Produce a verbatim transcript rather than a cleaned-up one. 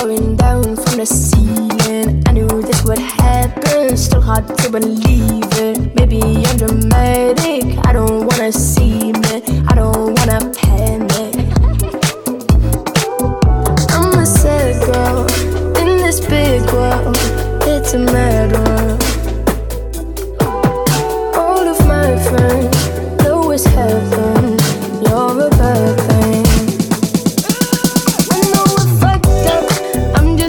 pouring down from the ceiling. I knew this would happen, still hard to believe it. Maybe I'm